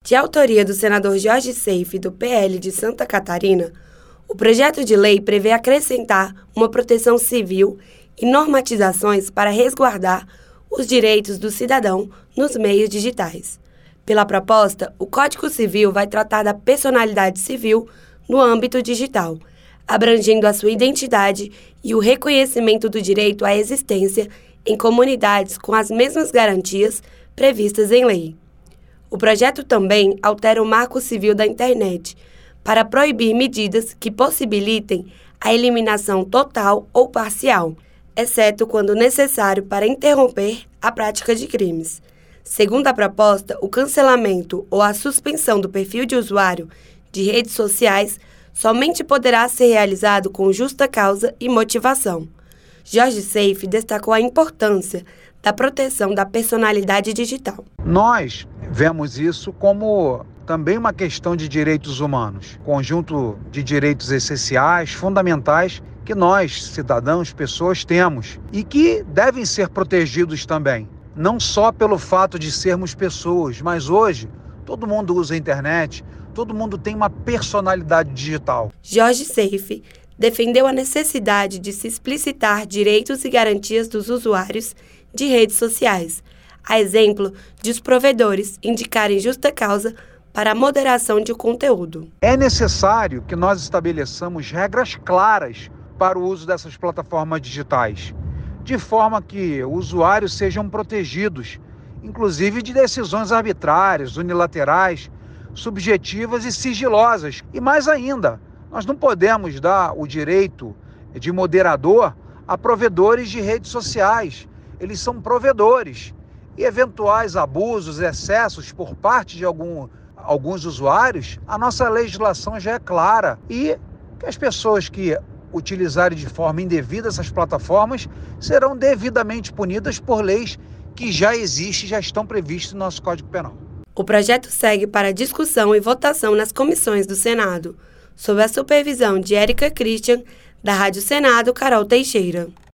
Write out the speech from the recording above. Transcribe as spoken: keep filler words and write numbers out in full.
De autoria do senador Jorge Seife, do P L de Santa Catarina, o projeto de lei prevê acrescentar uma proteção civil e normatizações para resguardar os direitos do cidadão nos meios digitais. Pela proposta, o Código Civil vai tratar da personalidade civil no âmbito digital, abrangendo a sua identidade e o reconhecimento do direito à existência em comunidades com as mesmas garantias previstas em lei. O projeto também altera o Marco Civil da Internet para proibir medidas que possibilitem a eliminação total ou parcial, exceto quando necessário para interromper a prática de crimes. Segundo a proposta, o cancelamento ou a suspensão do perfil de usuário de redes sociais somente poderá ser realizado com justa causa e motivação. Jorge Seife destacou a importância da proteção da personalidade digital. Nós vemos isso como também uma questão de direitos humanos, conjunto de direitos essenciais, fundamentais, que nós, cidadãos, pessoas, temos e que devem ser protegidos também. Não só pelo fato de sermos pessoas, mas hoje todo mundo usa a internet, todo mundo tem uma personalidade digital. Jorge Seife defendeu a necessidade de se explicitar direitos e garantias dos usuários de redes sociais, a exemplo de os provedores indicarem justa causa para a moderação de conteúdo. É necessário que nós estabeleçamos regras claras para o uso dessas plataformas digitais, de forma que usuários sejam protegidos, inclusive de decisões arbitrárias, unilaterais, subjetivas e sigilosas. E mais ainda, nós não podemos dar o direito de moderador a provedores de redes sociais. Eles são provedores e eventuais abusos, excessos por parte de algum, alguns usuários, a nossa legislação já é clara e que as pessoas que utilizarem de forma indevida essas plataformas serão devidamente punidas por leis que já existem e já estão previstas no nosso Código Penal. O projeto segue para discussão e votação nas comissões do Senado, sob a supervisão de Érica Christian, da Rádio Senado, Carol Teixeira.